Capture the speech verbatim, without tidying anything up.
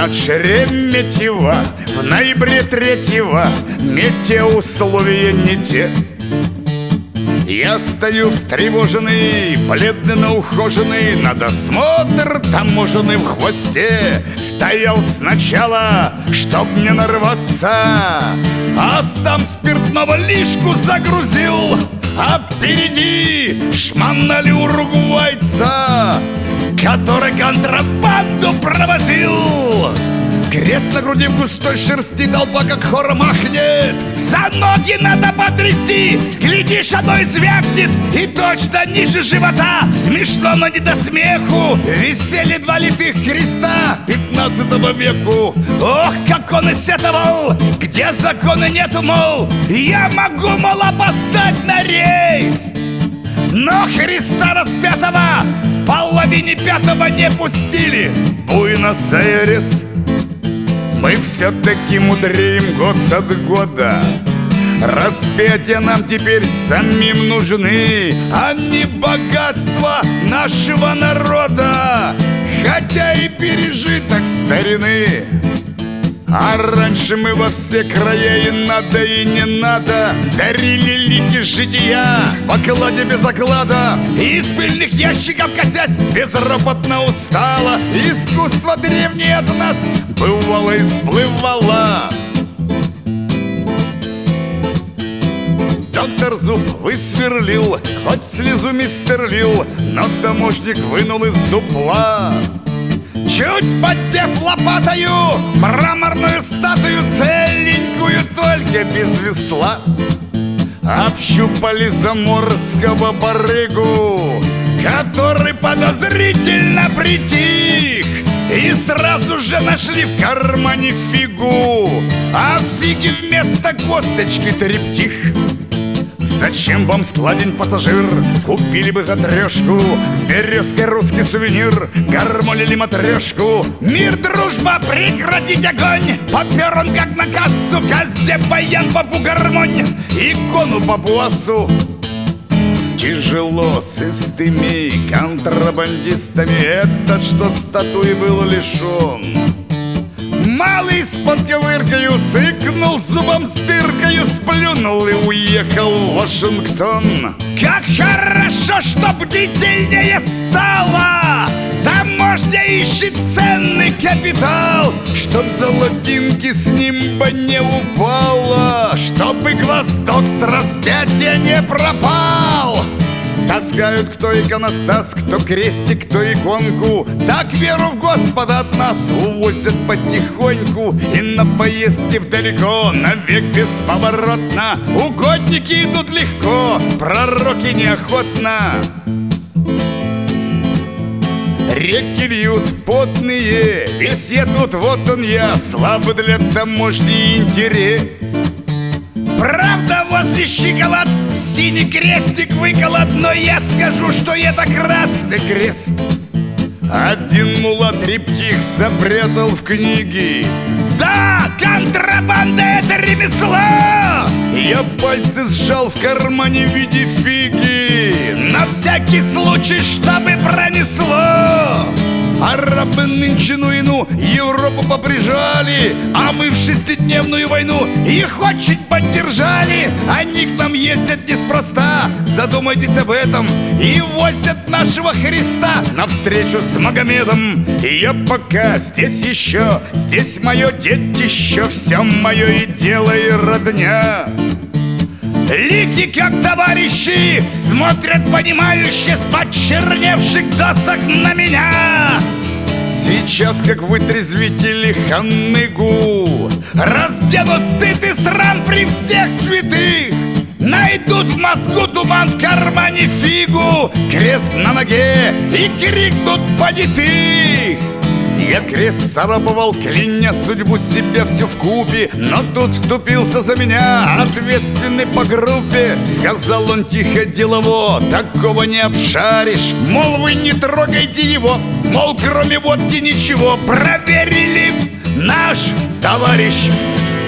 На Шереметьево в ноябре третьего метеоусловия не те. Я стою встревоженный, бледный, но ухоженный, на досмотр таможенный в хвосте. Стоял сначала, чтоб не нарваться, а сам спиртного лишку загрузил. А впереди шмонали уругвайца, который контрабанду провозил. Крест на груди в густой шерсти, толпа как хором ахнет. За ноги надо потрясти, глядишь, оно и звякнет. И точно ниже живота, смешно, но не до смеху, висели два литых креста пятнадцатого веку. Ох, как он исетовал, где закона нету, мол, я могу, мол, опоздать на рейс. Но Христа распятого в половине пятого не пустили. Буэнос-Айрес. Мы все-таки мудреем год от года. Распятия нам теперь самим нужны, а не богатство нашего народа, хотя и пережиток старины. А раньше мы во все края и надо, и не надо дарили лики жития в окладе без оклада. И из пыльных ящиков косясь безропотно устала. Искусство древнее от нас бывало и сплывало. Доктор зуб высверлил, хоть слезу мистер лил, но таможник вынул из дупла. Чуть поддев лопатою мраморную статую, целенькую, только без весла. Общупали заморского барыгу, который подозрительно притих, и сразу же нашли в кармане фигу, а в фиге вместо косточки трептих. Зачем вам складень, пассажир? Купили бы за трешку березкой русский сувенир, гармонили матрешку. Мир, дружба, прекратить огонь! Попер он как на кассу, козе баян, бабу гармонь, икону папуасу. Тяжело с истыми контрабандистами этот, что статуи был лишен. Малый с подковыркою цыкнул зубом с дыркою, сплюнул и уехал в Вашингтон. Как хорошо, что бдительнее стало! Таможня ищет ценный капитал, чтоб золотинки с нимба не упало, чтобы гвоздок с распятия не пропал. Таскают кто иконостас, кто крестик, кто иконку. Так веру в Господа от нас увозят потихоньку. И на поездке вдалеко, навек бесповоротно, угодники идут легко, пророки неохотно. Реки льют потные, весь я тут, вот он я, слабый для таможни интерес. Правда, возле щиколот синий крестик выколот, но я скажу, что это красный крест. Один мулат трептих запрятал в книги. Да, контрабанда — это ремесло! Я пальцы сжал в кармане в виде фиги, на всякий случай, чтобы пронесло. Арабы нынче ну и ну Европу поприжали, а мы в шестидневную войну их очень поддержали. Они к нам ездят неспроста, задумайтесь об этом, и возят нашего Христа навстречу с Магомедом. И я пока здесь еще, здесь мое детище, все мое и дело, и родня. Лики, как товарищи, смотрят понимающе с почерневших досок на меня. Сейчас, как вытрезвители ханыгу, разденут стыд и срам при всех святых. Найдут в мозгу туман, в кармане фигу, крест на ноге и крикнут понятых. Я крест зарабовал, кляня судьбу себе всю вкупе, но тут вступился за меня ответственный по группе. Сказал он тихо, делово, такого не обшаришь, мол, вы не трогайте его, мол, кроме водки ничего. Проверили, наш товарищ